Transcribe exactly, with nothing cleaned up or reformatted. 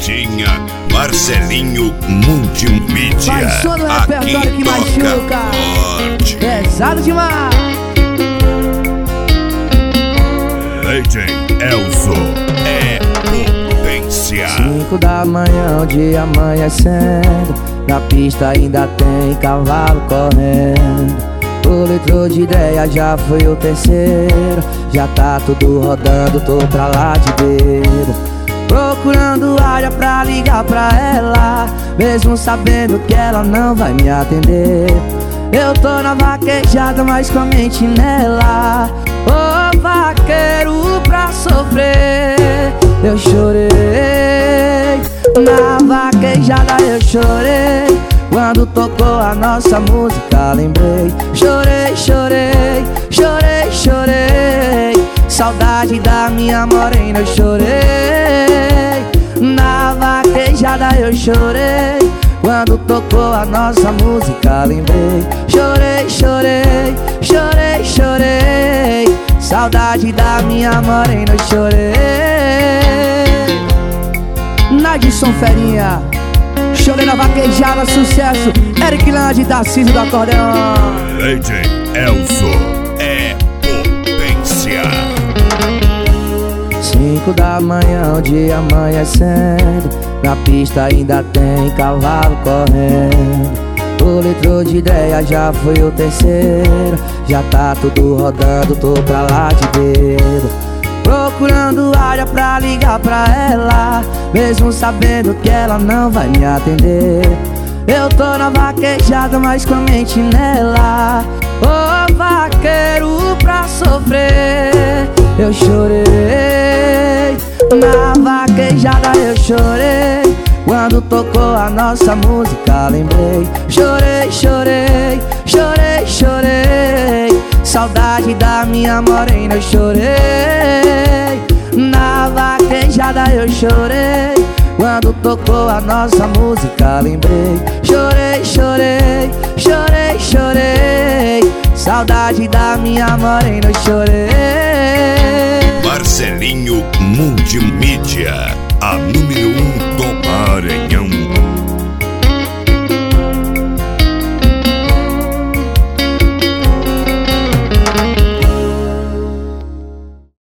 Tinha Marcelinho Multimídia. Faz só no repertório que machuca. Forte. Pesado demais. D J Elson é potência. Cinco da manhã, o dia amanhecendo. Na pista ainda tem cavalo correndo. O litro de ideia já foi o terceiro. Já tá tudo rodando, tô pra lá de beira. Procurando área pra ligar pra ela, mesmo sabendo que ela não vai me atender. Eu tô na vaquejada, mas com a mente nela. Ô vaqueiro pra sofrer. Eu chorei, na vaquejada eu chorei. Quando tocou a nossa música lembrei. Chorei, chorei, chorei, chorei. Saudade da minha morena eu chorei. Na vaquejada eu chorei. Quando tocou a nossa música lembrei. Chorei, chorei, chorei, chorei. Saudade da minha morena eu chorei. Nadson Ferinha, chorei na vaquejada, sucesso. Eric Lande da Cisa do acordeão. D J Elson é potência. Cinco da manhã, o dia amanhecendo. Na pista ainda tem cavalo correndo. O litro de ideia já foi o terceiro. Já tá tudo rodando, tô pra lá de beira. Procurando área pra ligar pra ela, mesmo sabendo que ela não vai me atender. Eu tô na vaquejada, mas com a mente nela. Ô vaqueiro pra sofrer. Eu chorei, na vaquejada eu chorei. Quando tocou a nossa música lembrei. Chorei, chorei, chorei, chorei. Saudade da minha morena eu chorei. Na vaquejada eu chorei. Quando tocou a nossa música lembrei. Chorei, chorei, chorei, chorei. Saudade da minha morena eu chorei. Marcelinho Multimídia, a número um